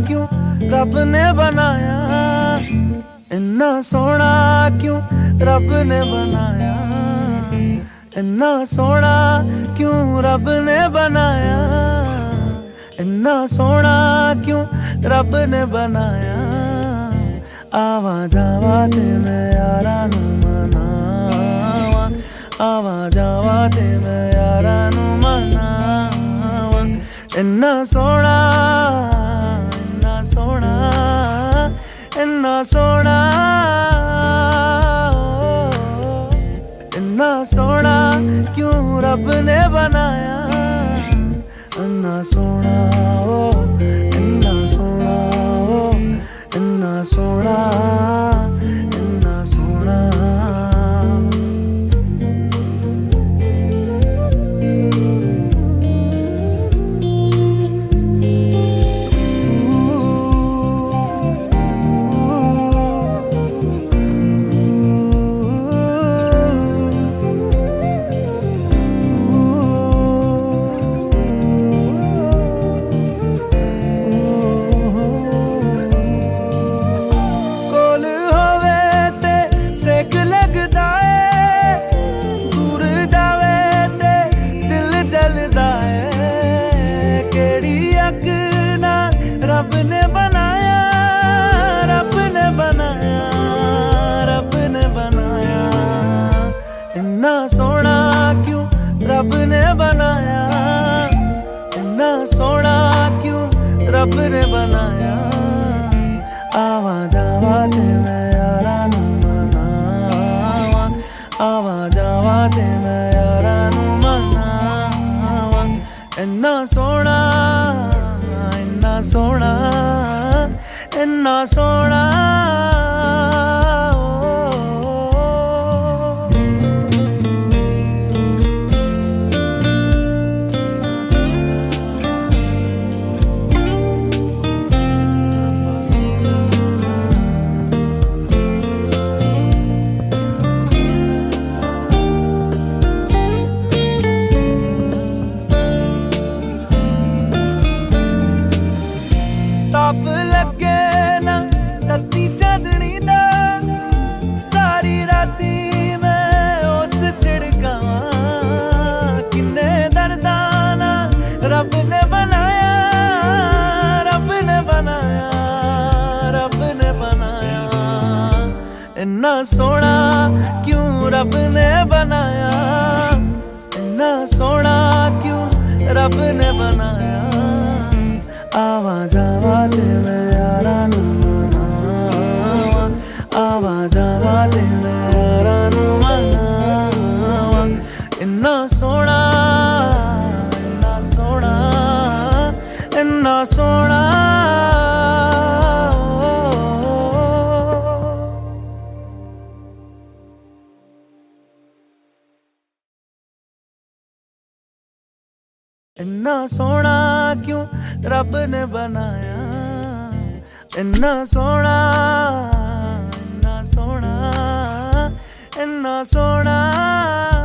क्यों रब ने बनाया, इन्ना सोना क्यों रब ने बनाया, इन्ना सोना क्यों रब ने बनाया, इन्ना सोना क्यों रब ने बनाया। आवा जावा ते मैं यारा नू मनावा, आवा जावा ते मैं यारा नू मनावा। इन्ना सोना, इन्ना सोना, इन्ना सोना, इन्ना सोना क्यों रब ने बनाया, इन्ना सोना ओ, इन्ना सोना ओ, इन्ना सोना, इन्ना सोना। सेक लगदा है, दूर जावे ते दिल जलदा है। केड़ी अग नाल रब ने बनाया, रब ने बनाया, रब ने बनाया। इन्ना सोना क्यों रब ने बनाया, इन्ना सोना क्यों रब ने बनाया। आवा जावा ते मैं यारा नू, आवा जावा ते मैं यारा नू मनावा। इन्ना सोना, इन्ना सोना, इन्ना सोना। ताप लगे ना तत्ती चांदनी दा, सारी राती मैं उस छिड़कावा। किन्ने दर्दां नाल रब ने बनाया, रब ने बनाया, रब ने बनाया। इन्ना सोना क्यों रब ने बनाया, इन्ना सोना क्यों रब ने बनाया। आवा जावा ते मैं यारा नू मनावा, आवा जावा ते मैं यारा नू मनावा। इन्ना सोना, इन्ना सोना, इन्ना सोना। इन्ना सोना क्यों रब ने बनाया, इन्ना सोना, इन्ना सोना, इन्ना सोना।